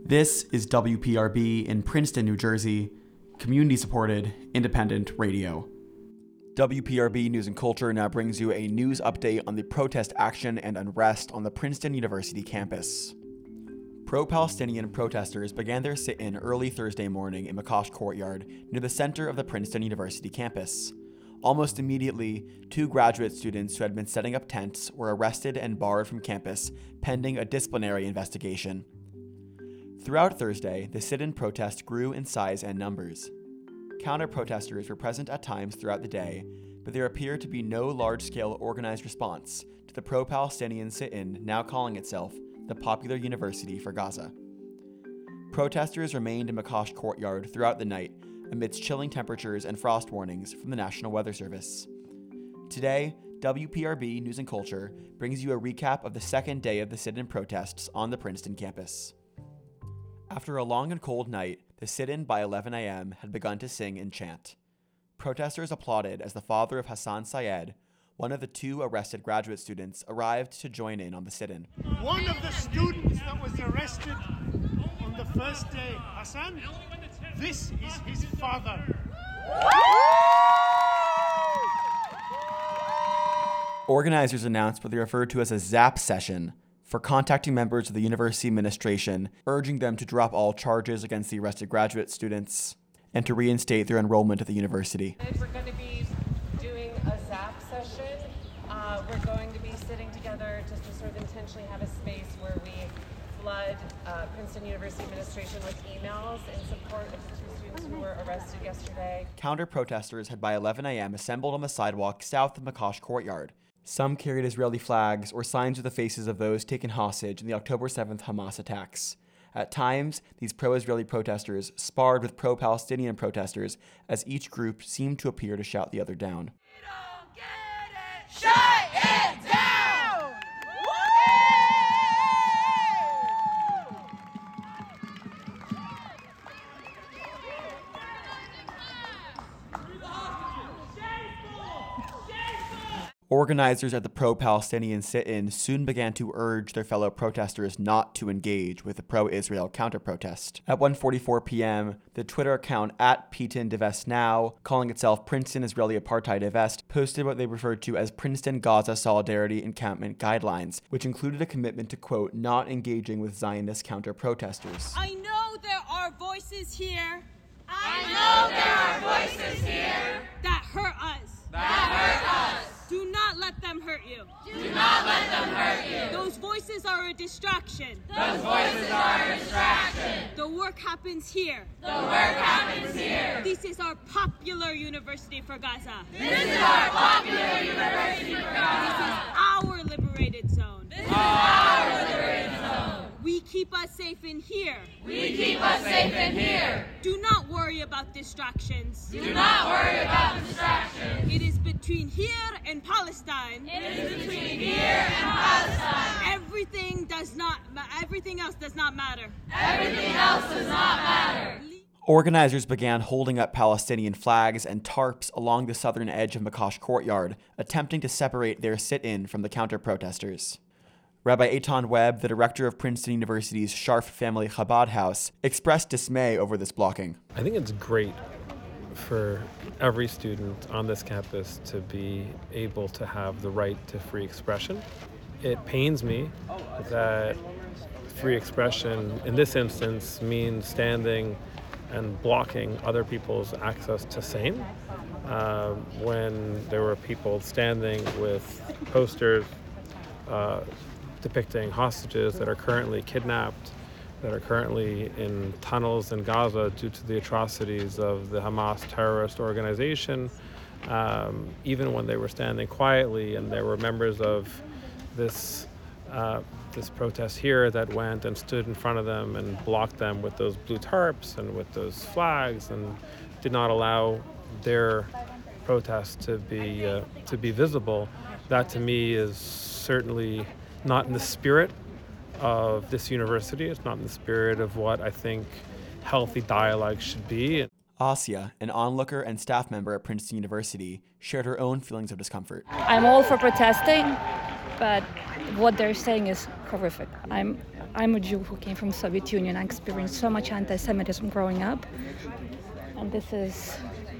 This is WPRB in Princeton, New Jersey, community-supported, independent radio. WPRB News and Culture now brings you a news update on the protest action and unrest on the Princeton University campus. Pro-Palestinian protesters began their sit-in early Thursday morning in McCosh Courtyard near the center of the Princeton University campus. Almost immediately, 2 graduate students who had been setting up tents were arrested and barred from campus pending a disciplinary investigation. Throughout Thursday, the sit-in protest grew in size and numbers. Counter-protesters were present at times throughout the day, but there appeared to be no large-scale organized response to the pro-Palestinian sit-in now calling itself the Popular University for Gaza. Protesters remained in McCosh Courtyard throughout the night amidst chilling temperatures and frost warnings from the National Weather Service. Today, WPRB News and Culture brings you a recap of the second day of the sit-in protests on the Princeton campus. After a long and cold night, the sit-in by 11 a.m. had begun to sing and chant. Protesters applauded as the father of Hassan Syed, one of the 2 arrested graduate students, arrived to join in on the sit-in. One of the students that was arrested on the first day, Hassan, this is his father. Organizers announced what they referred to as a ZAP session for contacting members of the university administration, urging them to drop all charges against the arrested graduate students and to reinstate their enrollment at the university. We're going to be doing a ZAP session. We're going to be sitting together just to sort of intentionally have a space where we flood Princeton University administration with emails in support of the 2 students who were arrested yesterday. Counter-protesters had by 11 a.m. assembled on the sidewalk south of McCosh Courtyard. Some carried Israeli flags or signs with the faces of those taken hostage in the October 7th Hamas attacks. At times, these pro-Israeli protesters sparred with pro-Palestinian protesters as each group seemed to appear to shout the other down. We don't get it! Shut it down! Organizers at the pro-Palestinian sit-in soon began to urge their fellow protesters not to engage with the pro-Israel counter-protest. At 1:44 p.m., the Twitter account @PeatonDivestNow, calling itself Princeton Israeli Apartheid Divest, posted what they referred to as Princeton Gaza Solidarity Encampment Guidelines, which included a commitment to, quote, not engaging with Zionist counter-protesters. I know there are voices here. I know there are voices here that hurt us. Do not let them hurt you. Do not let them hurt you. Those voices are a distraction. Those voices are a distraction. The work happens here. The work happens here. This is our Popular University for Gaza. This is our Popular University for Gaza. This is our liberated zone. This is our liberated zone. We keep us safe in here. We keep us safe in here. Do not worry about distractions. Do not worry about distractions. It is between here and Palestine. It is between here and Palestine. Everything else does not matter. Everything else does not matter. Organizers began holding up Palestinian flags and tarps along the southern edge of McCosh Courtyard, attempting to separate their sit-in from the counter-protesters. Rabbi Eitan Webb, the director of Princeton University's Scharf Family Chabad House, expressed dismay over this blocking. I think it's great for every student on this campus to be able to have the right to free expression. It pains me that free expression in this instance means standing and blocking other people's access to same. When there were people standing with posters depicting hostages that are currently kidnapped, that are currently in tunnels in Gaza due to the atrocities of the Hamas terrorist organization, even when they were standing quietly, and there were members of this protest here that went and stood in front of them and blocked them with those blue tarps and with those flags and did not allow their protest to be visible. That to me is certainly not in the spirit of this university. It's not in the spirit of what I think healthy dialogue should be. Asia, an onlooker and staff member at Princeton University, shared her own feelings of discomfort. I'm all for protesting, but what they're saying is horrific. I'm a Jew who came from Soviet Union. I experienced so much anti-Semitism growing up, and this is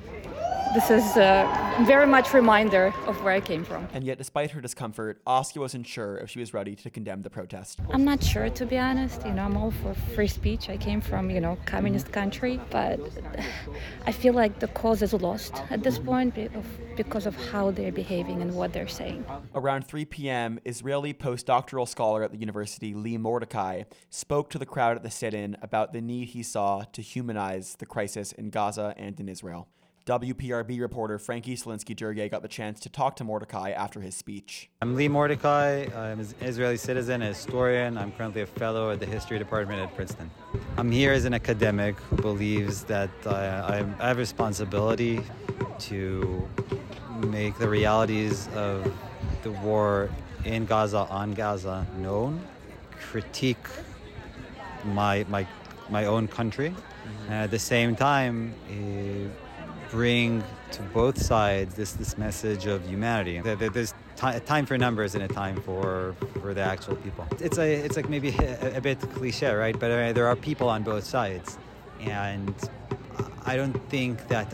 very much reminder of where I came from. And yet, despite her discomfort, Askia wasn't sure if she was ready to condemn the protest. I'm not sure, to be honest. I'm all for free speech. I came from, communist country, but I feel like the cause is lost at this point because of how they're behaving and what they're saying. Around 3 p.m., Israeli postdoctoral scholar at the university, Lee Mordecai, spoke to the crowd at the sit-in about the need he saw to humanize the crisis in Gaza and in Israel. WPRB reporter Frankie Selinsky-Durgay got the chance to talk to Mordecai after his speech. I'm Lee Mordecai. I'm an Israeli citizen, a historian. I'm currently a fellow at the History Department at Princeton. I'm here as an academic who believes that I have responsibility to make the realities of the war in Gaza, on Gaza, known, critique my own country, and at the same time bring to both sides this message of humanity. There's a time for numbers and a time for the actual people. It's like maybe a bit cliche, right? But there are people on both sides, and I don't think that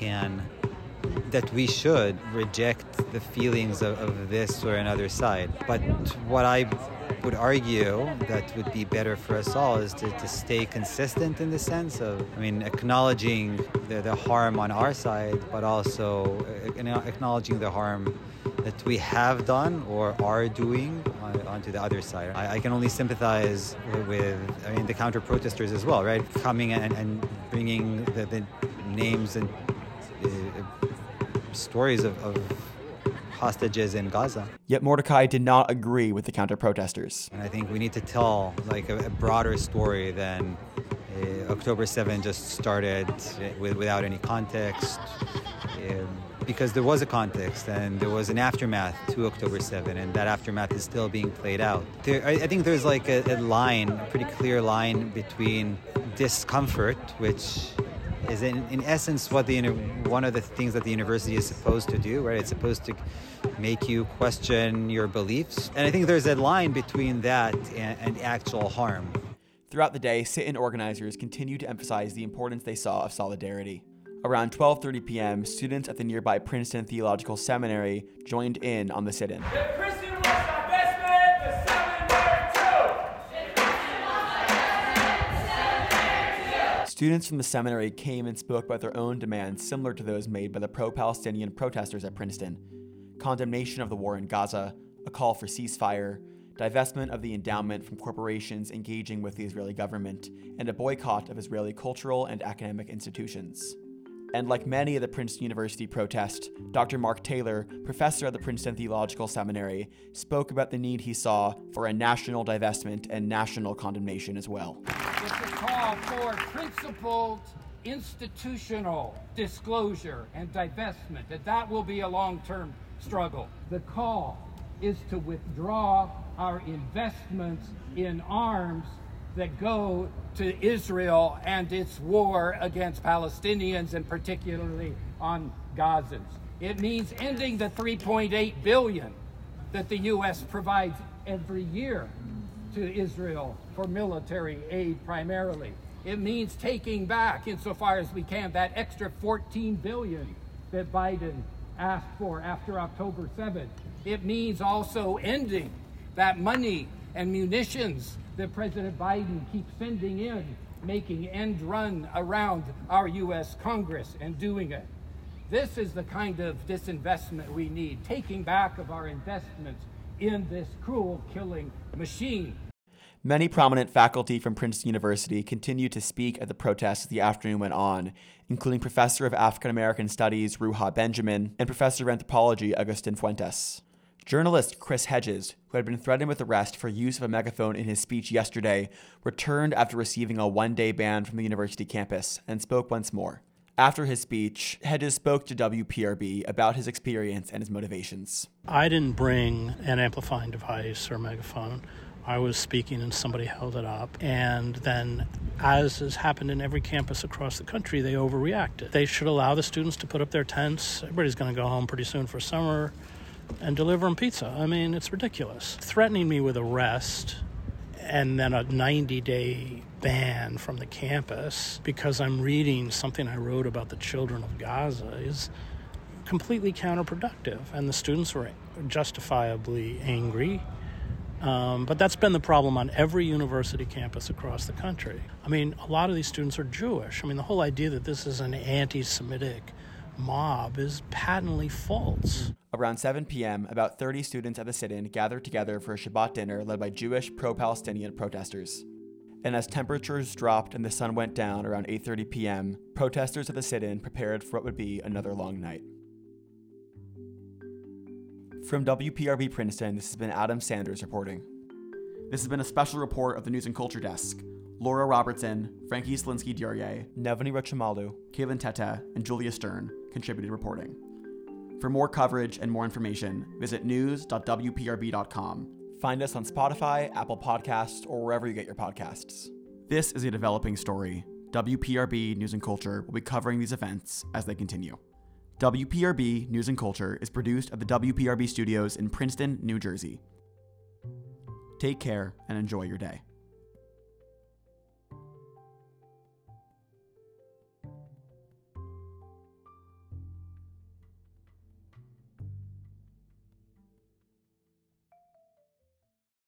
we should reject the feelings of this or another side. But what I would argue that would be better for us all is to stay consistent in the sense of, acknowledging the harm on our side, but also acknowledging the harm that we have done or are doing onto the other side. I can only sympathize with the counter-protesters as well, right? Coming and bringing the names and stories of hostages in Gaza. Yet Mordecai did not agree with the counter-protesters. And I think we need to tell a broader story than October 7 just started without any context, because there was a context and there was an aftermath to October 7, and that aftermath is still being played out. I think there's a pretty clear line between discomfort, which is in essence one of the things that the university is supposed to do, right? It's supposed to make you question your beliefs. And I think there's a line between that and actual harm. Throughout the day, sit-in organizers continued to emphasize the importance they saw of solidarity. Around 12:30 p.m., students at the nearby Princeton Theological Seminary joined in on the sit-in. Students from the seminary came and spoke about their own demands similar to those made by the pro-Palestinian protesters at Princeton. Condemnation of the war in Gaza, a call for ceasefire, divestment of the endowment from corporations engaging with the Israeli government, and a boycott of Israeli cultural and academic institutions. And like many of the Princeton University protest, Dr. Mark Taylor, professor at the Princeton Theological Seminary, spoke about the need he saw for a national divestment and national condemnation as well. It's a call for principled institutional disclosure and divestment, and that will be a long-term struggle. The call is to withdraw our investments in arms that go to Israel and its war against Palestinians, and particularly on Gazans. It means ending the $3.8 billion that the U.S. provides every year to Israel for military aid primarily. It means taking back, insofar as we can, that extra $14 billion that Biden asked for after October 7th. It means also ending that money and munitions that President Biden keeps sending in, making end run around our U.S. Congress and doing it. This is the kind of disinvestment we need, taking back of our investments in this cruel killing machine. Many prominent faculty from Princeton University continued to speak at the protests as the afternoon went on, including Professor of African American Studies Ruha Benjamin and Professor of Anthropology Agustin Fuentes. Journalist Chris Hedges, who had been threatened with arrest for use of a megaphone in his speech yesterday, returned after receiving a one-day ban from the university campus and spoke once more. After his speech, Hedges spoke to WPRB about his experience and his motivations. I didn't bring an amplifying device or megaphone. I was speaking and somebody held it up, and then, as has happened in every campus across the country, they overreacted. They should allow the students to put up their tents. Everybody's going to go home pretty soon for summer and deliver them pizza. I mean, it's ridiculous. Threatening me with arrest and then a 90-day ban from the campus because I'm reading something I wrote about the children of Gaza is completely counterproductive. And the students were justifiably angry. But that's been the problem on every university campus across the country. I mean, a lot of these students are Jewish. I mean, the whole idea that this is an anti-Semitic mob is patently false. Around 7 p.m., about 30 students at the sit-in gathered together for a Shabbat dinner led by Jewish pro-Palestinian protesters. And as temperatures dropped and the sun went down around 8:30 p.m., protesters at the sit-in prepared for what would be another long night. From WPRB Princeton, this has been Adam Sanders reporting. This has been a special report of the News and Culture Desk. Laura Robertson, Frankie Slinsky-Duryea, Nevani Rochamalu, Kaylin Tete, and Julia Stern contributed reporting. For more coverage and more information, visit news.wprb.com. Find us on Spotify, Apple Podcasts, or wherever you get your podcasts. This is a developing story. WPRB News and Culture will be covering these events as they continue. WPRB News and Culture is produced at the WPRB studios in Princeton, New Jersey. Take care and enjoy your day.